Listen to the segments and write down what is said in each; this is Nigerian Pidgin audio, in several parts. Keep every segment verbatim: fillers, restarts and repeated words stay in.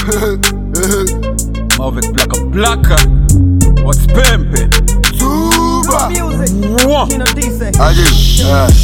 Move blacker, blacker. What's pimpin'? Super. Aji,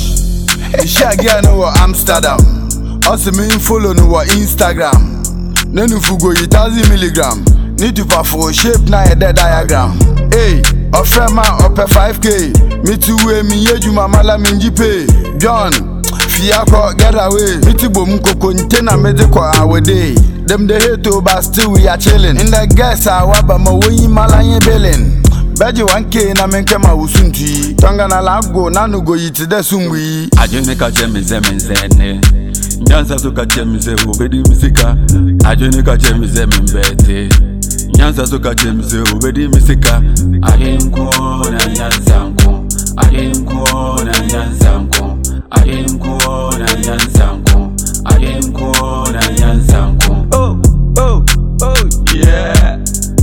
uh, Shaggy no Amsterdam. Also me follow no Instagram. Nenu fugo yi thousand milligram. Need to for shape na a dead diagram. Hey, a friend man up a five K. Me too way me yeju mamala minji pay. John, fiako get away. Me too bom koko ntena medical our day. Them the hate to but still we are chilling. In the guess I waba ma we malanye billing. Beji one K na menke ma usunti. Tonga na lago na no go yiti de sumwi. Ajone ka chemi zeme zene. Nyanza suka chemi ze ubedi misika. Ajone ka chemi zeme mbete. Nyanza suka chemi ze ubedi misika. Ayenko na nyanza nko. Ayenko na nyanza nko. Ayenko na nyanza nko. Ayenko na nyanza nko. Oh, oh, oh, yeah.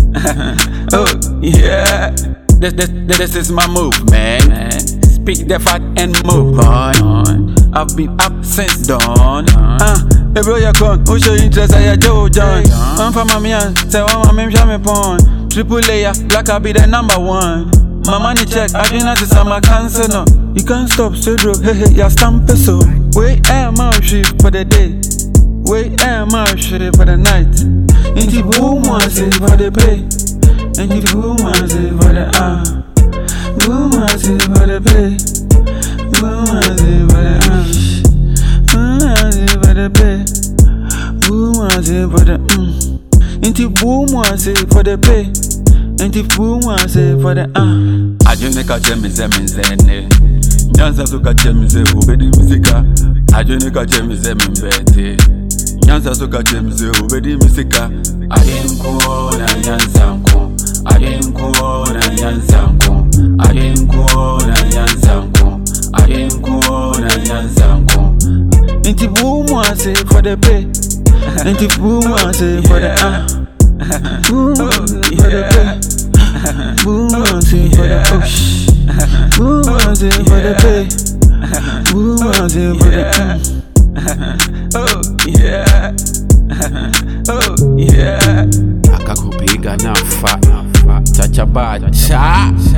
Oh, yeah. This, this, this is my move, man. Speak the fact and move on. I've been up since dawn. Ah, uh, bro, you come. Who show interest? I Joe John. I'm from my man. Say, oh, I'm in pon. Triple layer, black, I'll be the number one. My money check, I do not see some cancer. No, you can't stop, so bro. Hey, hey, you stamp it so. Wait, am I shift for the day? Wait, am I shift for the night? Into boom, one say for the pay. Into boom, one say for the ah. Boom, one say for the pay. Boom, one say for the ah. Boom, one say for the pay. Boom, one say for the mm. Into boom, one say for the pay. Into boom, one say for the ah. Ajone ka chemi zeme zene. Nyanza suka chemi ze ubedi misika. Ajone ka chemi zeme mbete. Nyanza suka chemi ze ubedi misika. Ayenko na nyanza nko. Ayenko na nyanza nko. Ayenko na nyanza nko. Ayenko na nyanza nko. Inti boom one say for the pay. Inti boom one say for the ah. Boom one say for the pay. Boom one say for the push. Boom one say for the pay. Boom one say for the ah. Oh yeah. Oh yeah. Akakupiga na fa. Chacha bacha.